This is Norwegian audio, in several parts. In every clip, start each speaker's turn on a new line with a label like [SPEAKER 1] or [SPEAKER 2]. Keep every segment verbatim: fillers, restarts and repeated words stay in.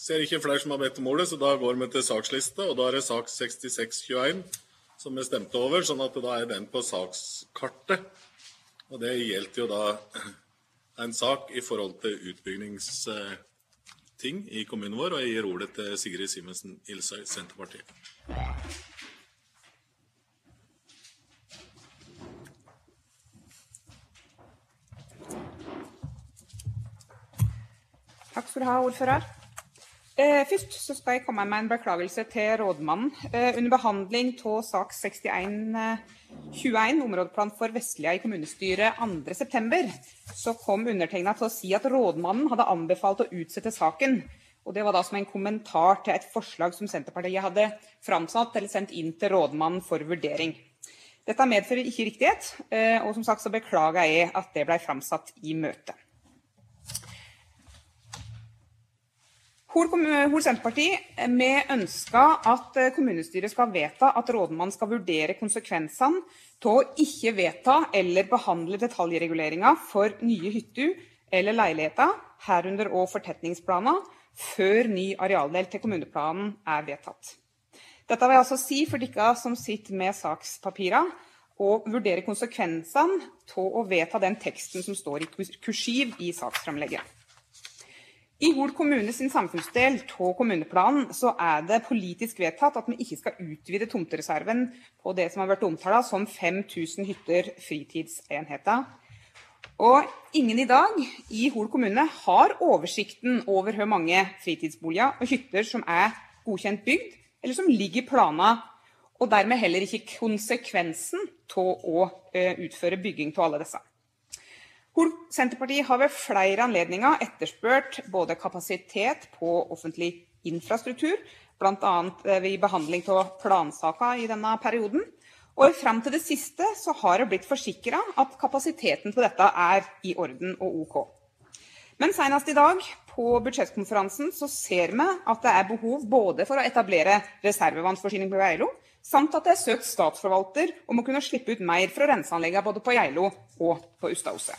[SPEAKER 1] Ser ikke flere som har bedt om ordet, så da går vi til saksliste, og da er det sak sekstiseks tjueen som vi stemte over, sånn at da er den på sakskartet. Og det gjelder jo da en sak i forhold til utbyggingsting i kommunen vår, og jeg gir ordet til Sigrid Simensen Ilsøy, Senterpartiet.
[SPEAKER 2] Takk skal du ha, ordfører. Eh, først så skal jeg komme med en beklagelse til rådmannen. Eh, under behandling av sak sekstién tjueen, områdeplan for Vestlia i kommunestyret andre september, så kom undertegnet til å si at rådmannen hadde anbefalt å utsette saken. Og det var da som en kommentar til et forslag som Senterpartiet hadde framsatt eller sendt inn til rådmannen for vurdering. Dette medfører ikke riktighet, eh, og som sagt så beklager jeg at det ble framsatt i møte. Hol Senterparti, vi ønsker at kommunestyret skal vedta at rådmannen skal vurdere konsekvensene til å ikke vedta eller behandle detaljreguleringer for nye hytter eller leiligheter, herunder og fortetningsplaner, før ny arealdel til kommuneplanen er vedtatt. Dette vil jeg altså si for dere som sitter med sakspapirer, og vurdere konsekvensene til å vedta den teksten som står i kursiv i saksframlegget. I Hol kommune sin samfunnsdel av kommuneplanen så er det politisk vedtatt at vi ikke skal utvide tomtereserven på det som har vært omtalt som fem tusen hytter fritidsenheter. Og ingen i dag i Hol kommune har oversikten over hvor mange fritidsboliger og hytter som er godkjent bygd, eller som ligger i planer, og dermed heller ikke konsekvensen av å utføre bygging av alle disse. Hol Senterpartiet har ved flere anledninger etterspurt både kapasitet på offentlig infrastruktur, blant annet ved behandling av plansaker i denne perioden, og frem til det siste så har det blitt forsikret at kapasiteten på dette er i orden og ok. Men senest i dag, på budsjettkonferansen, så ser vi at det er behov både for å etablere reservevannsforsyning på Geilo, samt at det er søkt statsforvalter om å kunne slippe ut mer fra renseanleggene både på Geilo og på Ustadhuset.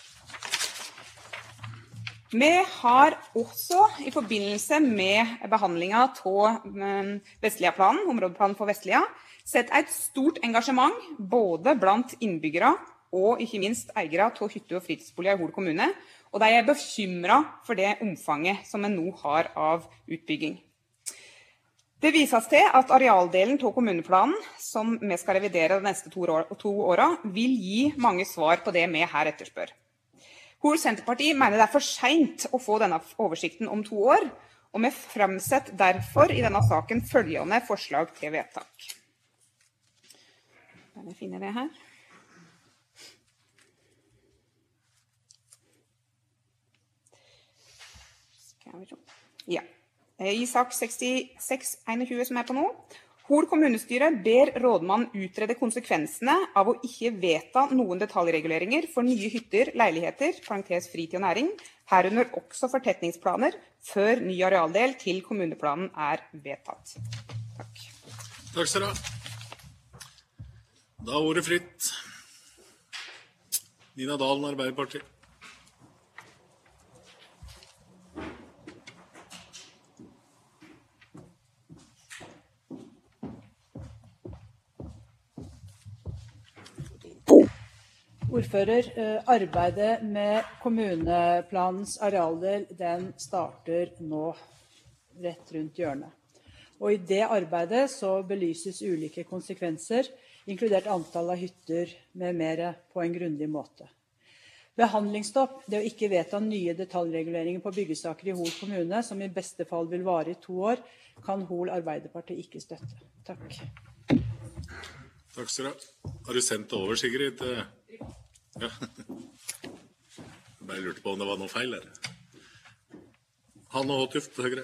[SPEAKER 2] Vi har også i forbindelse med behandlingen av Vestlia-planen, områdeplanen for Vestlia, sett et stort engasjement både blant innbyggere og ikke minst eiere av hytte- og fritidsboliger i Hol kommune, og de er bekymret for det omfanget som en nå har av utbygging. Det vises til at arealdelen av kommuneplanen, som vi skal revidere de neste to årene, vil gi mange svar på det vi her etterspør. Hol Senterparti mener det er for sent å få denne oversikten om to år, og vi fremsetter derfor i denne saken følgende forslag til vedtak. Kan jeg finne det her? Skal vi se. Ja. I sak sekstiseks tjueen som er på nå, Hol kommunestyre ber rådmannen utrede konsekvensene av å ikke vedta noen detaljreguleringer for nye hytter, leiligheter, parentes fritid og næring, herunder også fortetningsplaner, før ny arealdel til kommuneplanen er vedtatt. Takk.
[SPEAKER 1] Takk skal du ha. Da er ordet fritt. Nina Dalen, Arbeiderpartiet.
[SPEAKER 3] Ordfører, arbeidet med kommuneplanens arealdel, den starter nå rett rundt hjørnet. Og i det arbeidet så belyses ulike konsekvenser, inkludert antall av hytter med mer på en grundig måte. Behandlingsstopp, det å ikke vedta nye detaljreguleringer på byggesaker i Hol kommune, som i beste fall vil vare i to år, kan Hol Arbeiderparti ikke støtte. Takk.
[SPEAKER 1] Takk skal du ha. Har du sendt det over, Sigrid? Ja. Jeg bare lurte på om det var noe feil her. Hanne Håtuft, Høyre.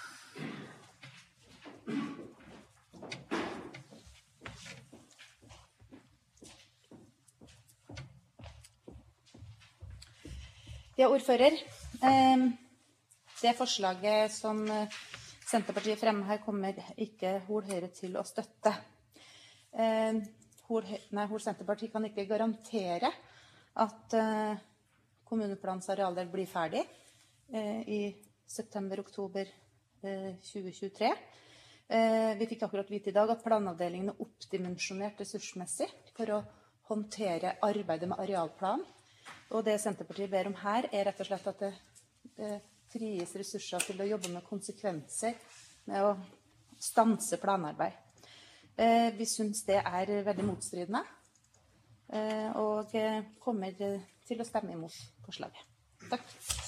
[SPEAKER 4] Ja, ordfører. Det forslaget som Senterpartiet fremmer her kommer ikke Hol Høyre til å støtte. Hol, nei, Hol Senterparti kan ikke garantere at uh, kommuneplanens arealdel blir ferdig uh, i september-oktober tjue tjuetre. Vi fikk akkurat vite i dag at planavdelingen er oppdimensjonert ressursmessig for å håndtere arbeidet med arealplan. Og det Senterpartiet ber om her er rett og slett at det, det frigis ressurser til å jobbe med konsekvenser, med å stanse planarbeid. Eh, vi synes det er veldig motstridende, eh, og kommer til å stemme imot forslaget. Takk.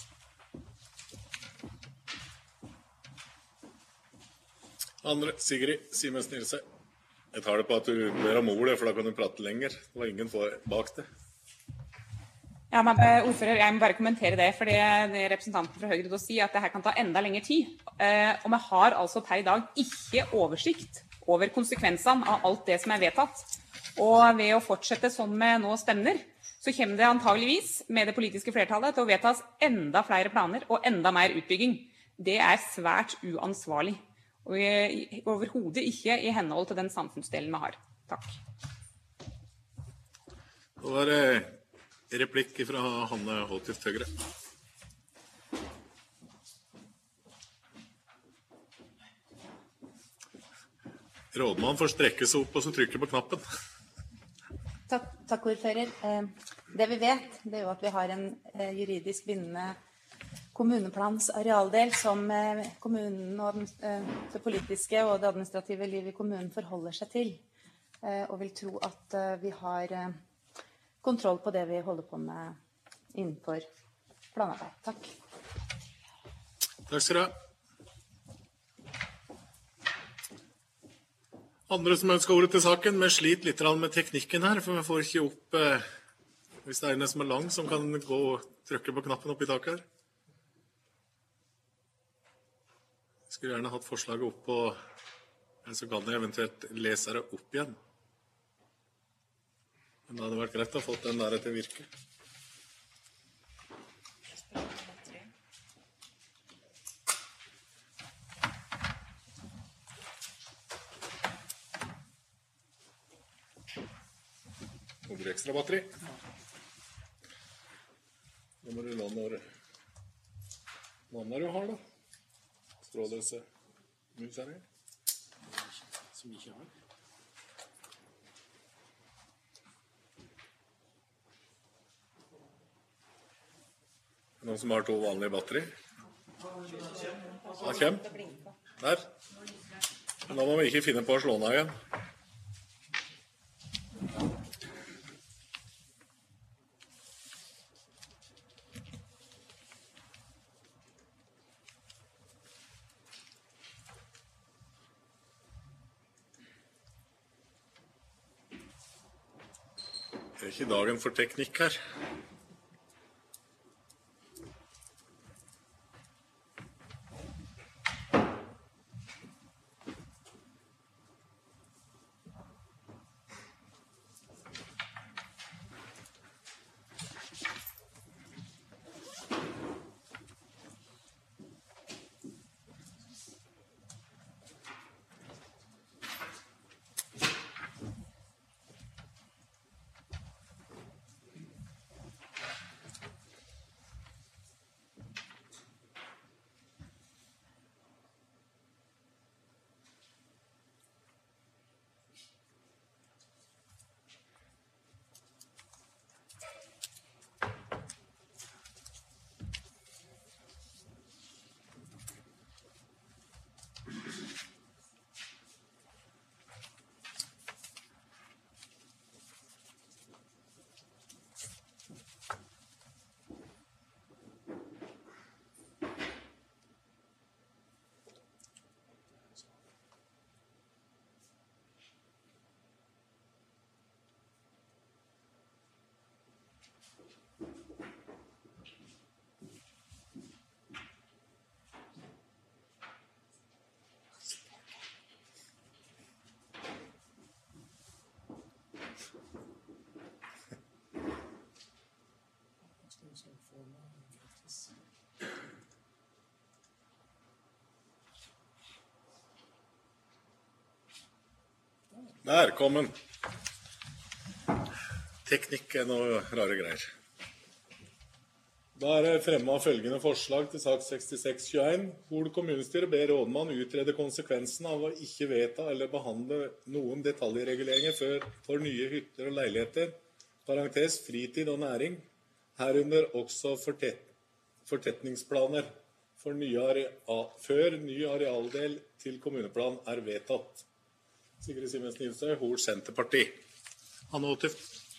[SPEAKER 1] Andre, Sigrid Siemens Nilse. Jeg tar det på at du ber om ordet, for da kan du prate lenger. Det var ingen bak det.
[SPEAKER 2] Ja, men ordfører, jeg må bare kommentere det, fordi representanten fra Høyre da sier at det her kan ta enda lengre tid. Eh, og vi har altså per i dag ikke oversikt over konsekvensene av alt det som er vedtatt. Og ved å fortsette sånn vi nå stemmer, så kommer det antageligvis med det politiske flertallet til å vedtas enda flere planer og enda mer utbygging. Det er svært uansvarlig, og overhodet ikke i henhold til den samfunnsdelen vi har. Takk.
[SPEAKER 1] Det var replikk fra Hanne Håtift Høyre. Rådmann får strekke seg opp og så trykke på knappen.
[SPEAKER 4] Takk, takk ordfører. Det vi vet, det er jo at vi har en juridisk bindende kommuneplans arealdel som kommunen og det politiske og det administrative livet i kommunen forholder seg til. Og vil tro at vi har kontroll på det vi holder på med innenfor planarbeid. Takk.
[SPEAKER 1] Takk skal du ha. Andre som ønsker ordet til saken, vi sliter litt med teknikken her, for vi får ikke opp, eh, hvis det er en som er lang, som kan gå og trykke på knappen opp i taket her. Jeg skulle gjerne hatt forslaget opp på, en så kan jeg eventuelt lese det opp igjen. Men det hadde vært greit å få den der til å virke. Bruker ekstra batteri. Nå må du la når når du har da. Stråløse mus her. Som ikke har. Noen som har to vanlige batteri? Ja, kjem. Der. Men da må vi ikke finne på å slå den av igjen. Det er ikke dagen for teknikk her. Der kom den. Teknikk er noe rare greier. Da er det fremmet følgende forslag til sak sekstiseks tjueen. Hol kommunestyre ber rådmann utrede konsekvensen av å ikke vedta eller behandle noen detaljreguleringer for, for nye hytter og leiligheter, parentes fritid og næring, herunder også fortet, fortetningsplaner for nye areal, før ny arealdel til kommuneplan er vedtatt. Sigrid Simensen Ilsøy, Hol Senterparti. Anne Åtef.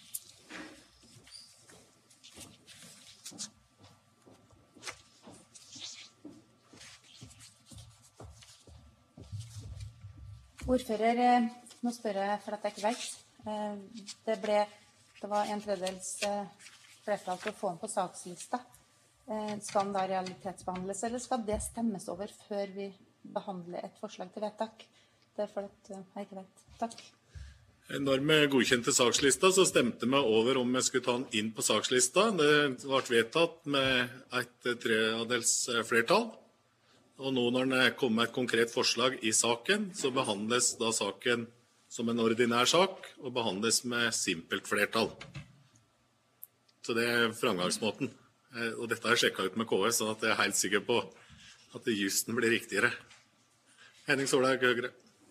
[SPEAKER 4] Ordfører, nå spør jeg for at jeg ikke vet. Det, ble, det var en tredjedels flertall for å få den på sakslista. Skal den da realitetsbehandles, eller skal det stemmes over før vi behandler et forslag til vedtak? Det er for at jeg ikke vet. Takk.
[SPEAKER 1] Når vi godkjente sakslista, så stemte vi over om vi skulle ta den inn på sakslista. Det ble vedtatt med et tredjedels flertall. Og nå når det kommer et konkret forslag i saken, så behandles da saken som en ordinær sak, og behandles med simpelt flertall. Så det er framgangsmåten. Og dette har jeg sjekket ut med K S, sånn at jeg er helt sikker på at justen blir riktigere. Henning Solberg, Høyre.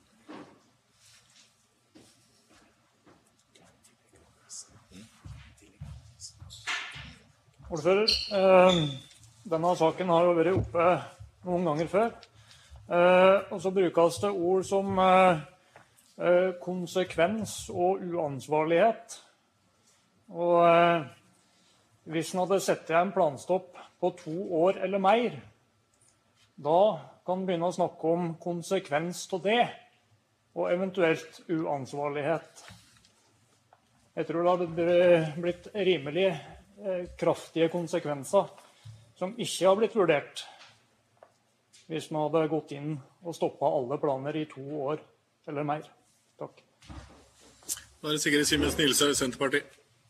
[SPEAKER 5] Ordfører, eh, denne saken har jo vært oppe noen ganger før, eh, og så brukes det ord som eh, konsekvens og uansvarlighet. Og eh, hvis en hadde sett en planstopp på to år eller mer, da kan en begynne å snakke om konsekvens av det, og eventuelt uansvarlighet. Jeg tror det hadde blitt rimelig eh, kraftige konsekvenser som ikke har blitt vurdert hvis man hadde gått inn og stoppet alle planer i to år eller mer. Takk.
[SPEAKER 1] Da er det Sigrid Simensen Ilsøy, Senterpartiet.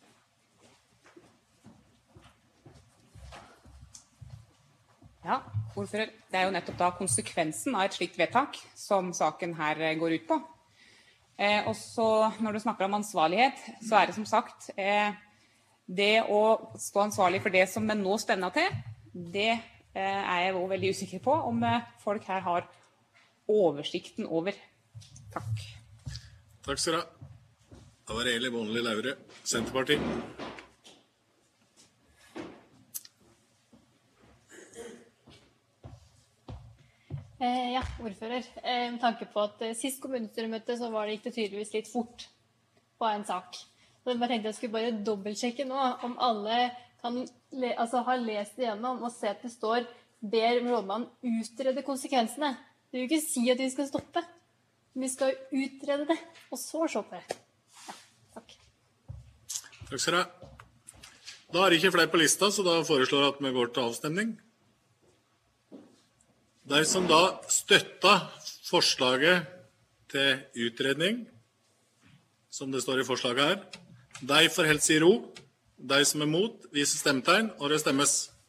[SPEAKER 2] Ja, ordfører, det er jo nettopp da konsekvensen av et slikt vedtak som saken her går ut på. Eh, og så når du snakker om ansvarlighet, så er det som sagt eh, det å stå ansvarlig for det som det nå stevner til, det er jeg også veldig usikker på om folk her har oversikten over. Takk.
[SPEAKER 1] Takk skal du ha. Da var det Eli Bonneli Laure, Senterpartiet.
[SPEAKER 6] Eh, ja, ordfører. Eh, med tanke på at eh, sist kommunestyremøte så var det, gikk det tydeligvis litt fort på en sak. Så jeg bare tenkte jeg skulle bare dobbeltsjekke nå om alle kan le, altså, har lest igjennom og se at det står ber rådmannen utrede konsekvensene. Det vil jo ikke si at vi skal stoppe. Vi skal utrede det, og så se på det. Ja, takk.
[SPEAKER 1] Takk skal du ha. Da er det ikke flere på lista, så da foreslår jeg at vi går til avstemning. De som da støtter forslaget til utredning, som det står i forslaget her, de får helt si ro. De som er mot, viser stemmetegn, og det stemmes.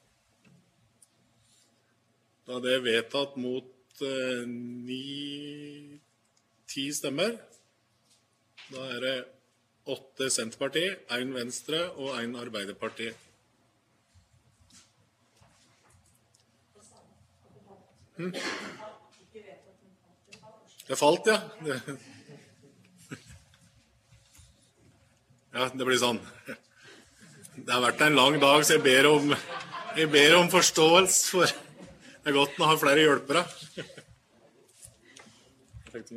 [SPEAKER 1] Da er det vedtatt mot eh, ni, ti stemmer. Da er det åtte Senterpartiet, en Venstre og en Arbeiderpartiet. Hm? Det falt, ja. Det, ja, det blir sånn. Det har vært en lang dag, så jeg ber om, jeg ber om forståelse for det er godt å ha flere hjelpere.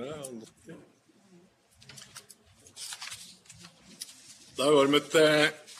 [SPEAKER 1] Da går vi til